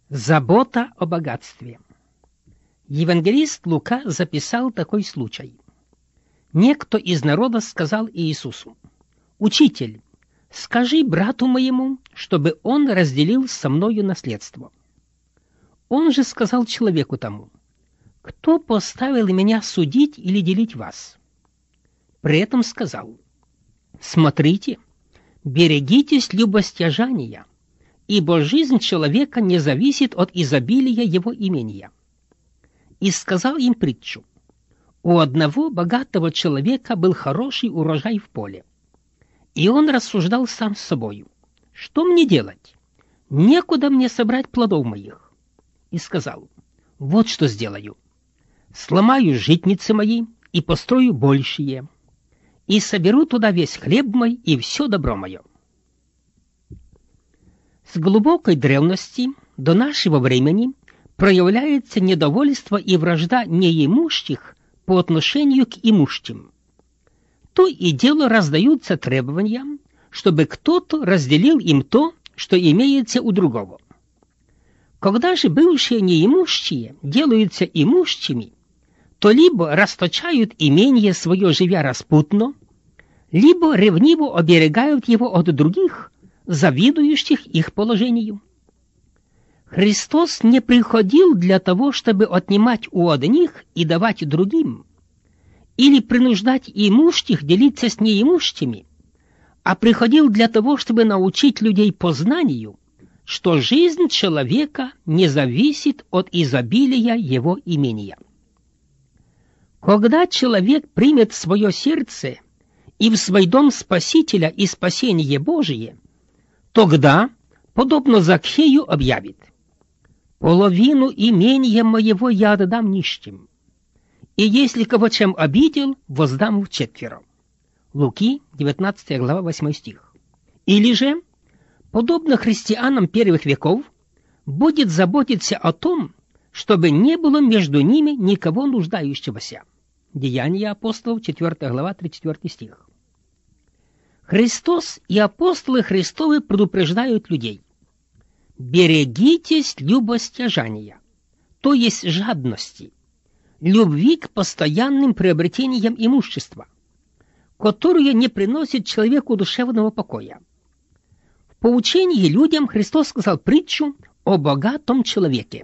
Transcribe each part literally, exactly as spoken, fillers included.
Забота о богатстве. Евангелист Лука записал такой случай. Некто из народа сказал Иисусу: «Учитель, скажи брату моему, чтобы он разделил со мною наследство». Он же сказал человеку тому: «Кто поставил меня судить или делить вас?» При этом сказал: «Смотрите, берегитесь любостяжания, ибо жизнь человека не зависит от изобилия его имения». И сказал им притчу: у одного богатого человека был хороший урожай в поле, и он рассуждал сам с собою: что мне делать? Некуда мне собрать плодов моих. И сказал: вот что сделаю: сломаю житницы мои и построю большие, и соберу туда весь хлеб мой и все добро мое. С глубокой древности до нашего времени проявляется недовольство и вражда неимущих по отношению к имущим. То и дело раздаются требования, чтобы кто-то разделил им то, что имеется у другого. Когда же бывшие неимущие делаются имущими, то либо расточают имение свое, живя распутно, либо ревниво оберегают его от других, завидующих их положению. Христос не приходил для того, чтобы отнимать у одних и давать другим, или принуждать имущих делиться с неимущими, а приходил для того, чтобы научить людей познанию, что жизнь человека не зависит от изобилия его имения. Когда человек примет в свое сердце и в свой дом Спасителя и спасение Божие, тогда, подобно Закхею, объявит: половину имения моего я отдам нищим, и если кого чем обидел, воздам вчетверо. Луки, девятнадцатая глава, восьмой стих. Или же, подобно христианам первых веков, будет заботиться о том, чтобы не было между ними никого нуждающегося. Деяния апостолов, четвёртая глава, тридцать четвёртый стих. Христос и апостолы Христовы предупреждают людей: берегитесь любостяжания, то есть жадности, любви к постоянным приобретениям имущества, которое не приносит человеку душевного покоя. В поучении людям Христос сказал притчу о богатом человеке.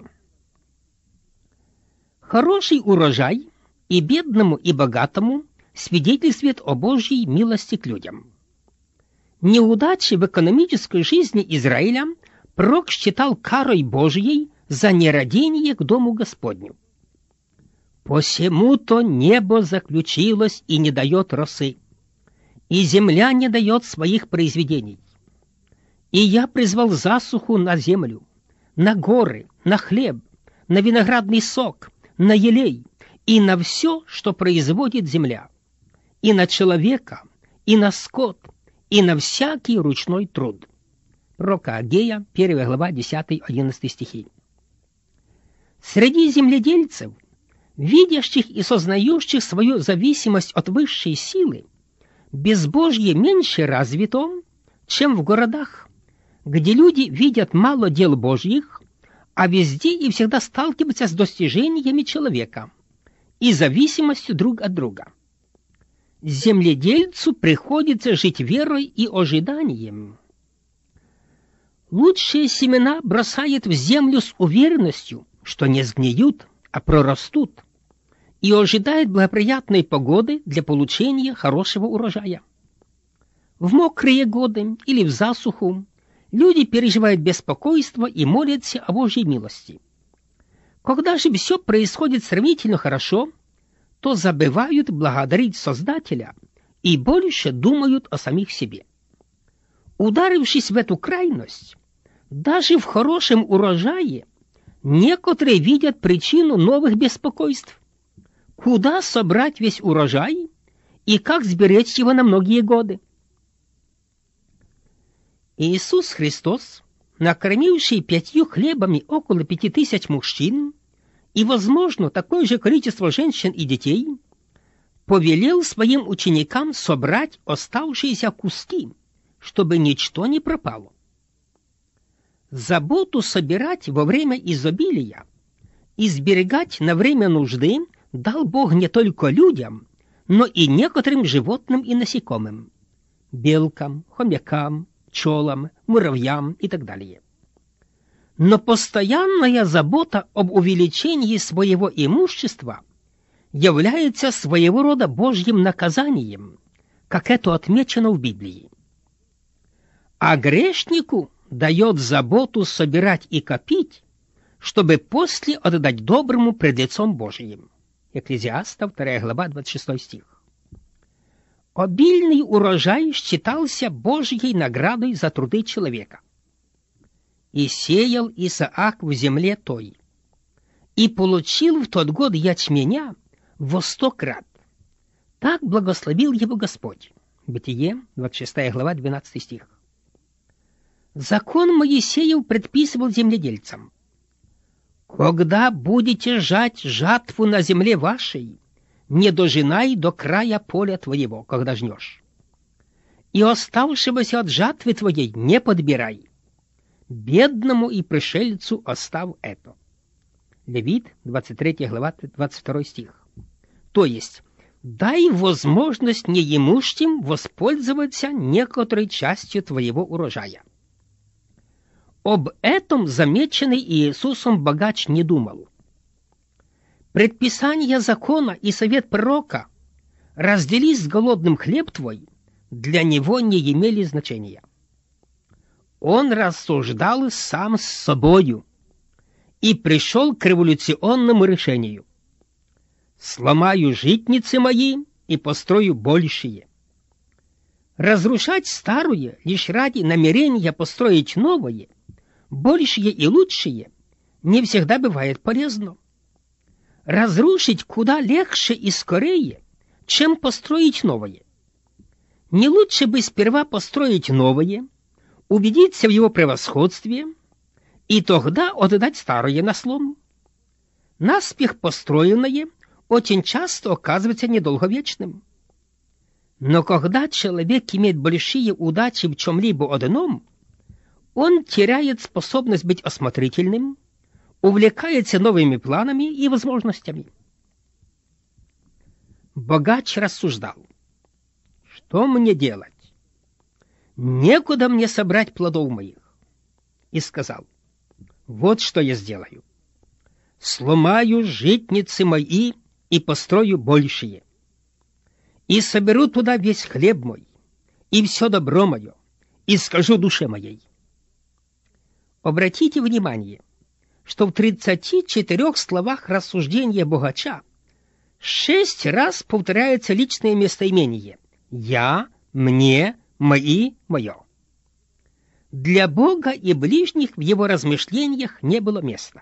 Хороший урожай и бедному, и богатому свидетельствует о Божьей милости к людям. Неудачи в экономической жизни Израиля пророк считал карой Божьей за нерадение к дому Господню. «Посему-то небо заключилось и не дает росы, и земля не дает своих произведений. И я призвал засуху на землю, на горы, на хлеб, на виноградный сок, на елей и на все, что производит земля, и на человека, и на скот, и на всякий ручной труд». Пророка Агея, первая глава, десятый-одиннадцатый стихи. Среди земледельцев, видящих и сознающих свою зависимость от высшей силы, безбожье меньше развито, чем в городах, где люди видят мало дел Божьих, а везде и всегда сталкиваются с достижениями человека и зависимостью друг от друга. Земледельцу приходится жить верой и ожиданием. Лучшие семена бросает в землю с уверенностью, что не сгниют, а прорастут, и ожидает благоприятной погоды для получения хорошего урожая. В мокрые годы или в засуху люди переживают беспокойство и молятся о Божьей милости. Когда же все происходит сравнительно хорошо, то забывают благодарить Создателя и больше думают о самих себе. Ударившись в эту крайность, даже в хорошем урожае некоторые видят причину новых беспокойств. Куда собрать весь урожай и как сберечь его на многие годы? Иисус Христос, накормивший пятью хлебами около пяти тысяч мужчин и, возможно, такое же количество женщин и детей, повелел своим ученикам собрать оставшиеся куски, чтобы ничто не пропало. Заботу собирать во время изобилия и сберегать на время нужды дал Бог не только людям, но и некоторым животным и насекомым – белкам, хомякам, пчелам, муравьям и так далее. Но постоянная забота об увеличении своего имущества является своего рода Божьим наказанием, как это отмечено в Библии. А грешнику дает заботу собирать и копить, чтобы после отдать доброму пред лицом Божиим. Екклезиаста, вторая глава, двадцать шестой стих. Обильный урожай считался Божьей наградой за труды человека. И сеял Исаак в земле той, и получил в тот год ячменя во сто крат. Так благословил его Господь. Бытие, двадцать шестая глава, двенадцатый стих. Закон Моисеев предписывал земледельцам: «Когда будете жать жатву на земле вашей, не дожинай до края поля твоего, когда жнешь. И оставшегося от жатвы твоей не подбирай. Бедному и пришельцу оставь это». Левит, двадцать третья глава, двадцать второй стих. То есть, дай возможность неимущим воспользоваться некоторой частью твоего урожая. Об этом замеченный Иисусом богач не думал. Предписание закона и совет пророка «раздели с голодным хлеб твой» для него не имели значения. Он рассуждал сам с собою и пришел к революционному решению: «Сломаю житницы мои и построю большие». Разрушать старое лишь ради намерения построить новое, большее и лучшее, не всегда бывает полезно. Разрушить куда легче и скорее, чем построить новое. Не лучше бы сперва построить новое, убедиться в его превосходстве и тогда отдать старое на слом. Наспех построенное очень часто оказывается недолговечным. Но когда человек имеет большие удачи в чем-либо одном, он теряет способность быть осмотрительным, увлекается новыми планами и возможностями. Богач рассуждал: что мне делать? Некуда мне собрать плодов моих. И сказал: вот что я сделаю. Сломаю житницы мои и построю большие. И соберу туда весь хлеб мой, и все добро мое, и скажу душе моей. Обратите внимание, что в тридцати четырех словах рассуждения богача шесть раз повторяется личное местоимение «я», «мне», «мои», «мое». Для Бога и ближних в его размышлениях не было места.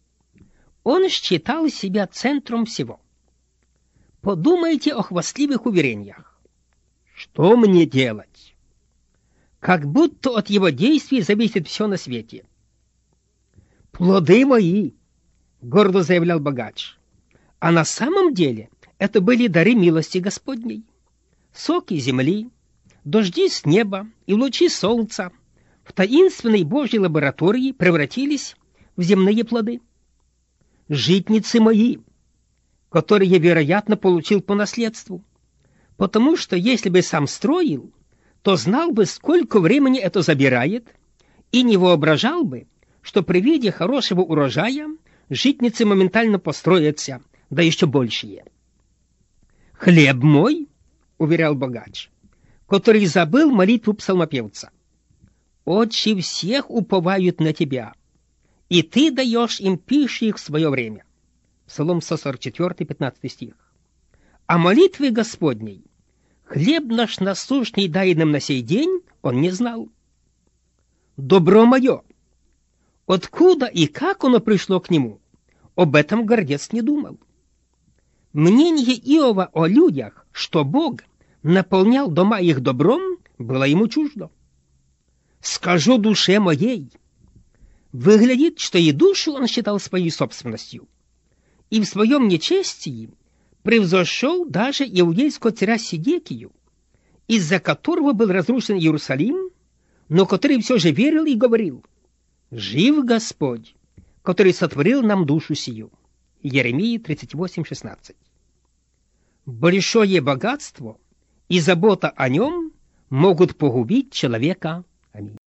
Он считал себя центром всего. Подумайте о хвастливых уверениях. Что мне делать? Как будто от его действий зависит все на свете. «Плоды мои», — гордо заявлял богач, а на самом деле это были дары милости Господней. Соки земли, дожди с неба и лучи солнца в таинственной Божьей лаборатории превратились в земные плоды. Житницы мои, которые, вероятно, получил по наследству, потому что если бы сам строил, то знал бы, сколько времени это забирает, и не воображал бы, что при виде хорошего урожая житницы моментально построятся, да еще большие. «Хлеб мой», — уверял богач, который забыл молитву псалмопевца, «очи всех уповают на тебя, и ты даешь им пищу их в свое время». Псалом сто сорок четыре, пятнадцатый стих. А молитвы Господней «хлеб наш насущный дай нам на сей день» он не знал. «Добро мое». Откуда и как оно пришло к нему, об этом гордец не думал. Мнение Иова о людях, что Бог наполнял дома их добром, было ему чуждо. «Скажу душе моей». Выглядит, что и душу он считал своей собственностью, и в своем нечестии превзошел даже иудейского царя Сидекию, из-за которого был разрушен Иерусалим, но который все же верил и говорил: Жив Господь, который сотворил нам душу сию. Иеремии тридцать восемь шестнадцать. Большое богатство и забота о нем могут погубить человека. Аминь.